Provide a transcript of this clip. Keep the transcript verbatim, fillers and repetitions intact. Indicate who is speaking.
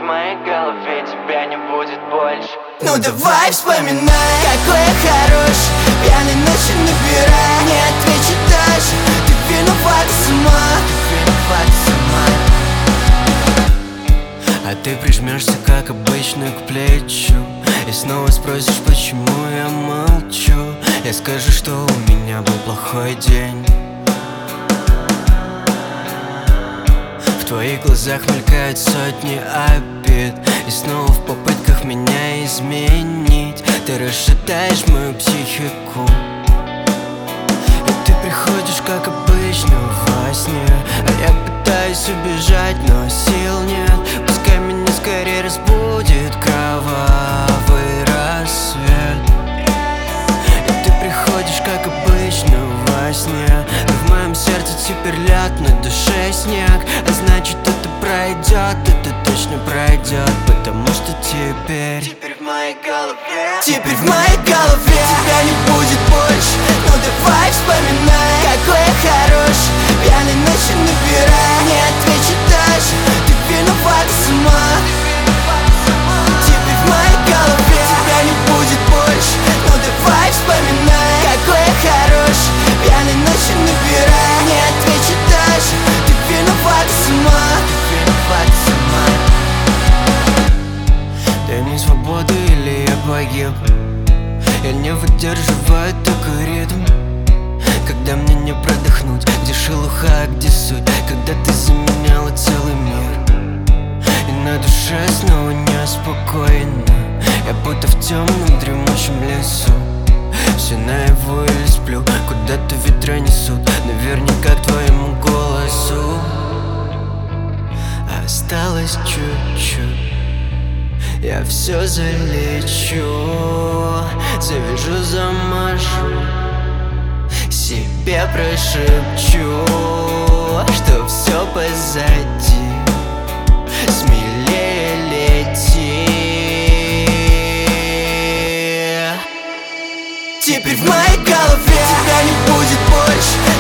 Speaker 1: моей голове тебя не будет больше.
Speaker 2: Ну давай вспоминай, какой я хорош. Пьяной ночью набирай, не отвечу даже. Ты виновата сама, ты виновата сама.
Speaker 3: А ты прижмешься, как обычно, к плечу и снова спросишь, почему я молчу. Я скажу, что у меня был плохой день. В твоих глазах мелькают сотни обид, и снова в попытках меня изменить ты расшатаешь мою психику. И ты приходишь, как обычно, во сне, а я пытаюсь убежать, но сил нет. Пускай меня скорее разбудит кровавый рассвет. И ты приходишь, как обычно, во сне, но в моем сердце теперь лед, на душе снег. А значит, это пройдет, это точно пройдет, потому что теперь
Speaker 2: Теперь в моей голове, теперь в моей голове тебя не будет больше. Ну давай вспоминай, какой я хорош. Пьяной ночью набирай, не отвечу даже. Ты виновата сама. Теперь в моей голове тебя не будет больше. Ну давай вспоминай, какой я хорош. Пьяной ночью набирай, не отвечу даже. Ты виновата сама, ты виновата сама.
Speaker 3: дай мне свободу, или я погиб. Я не выдерживаю такой ритм, когда мне не продохнуть. Где шелуха, а где суть, когда ты заменяла целый мир. И на душе снова неспокойно, я будто в темном дремучем лесу. Все наяву или сплю, куда-то ветра несут, наверняка к твоему голосу. Осталось чуть-чуть, я все залечу, завяжу, замажу, себе прошепчу, что все позади, смелее лети.
Speaker 2: Теперь в моей голове тебя не будет больше.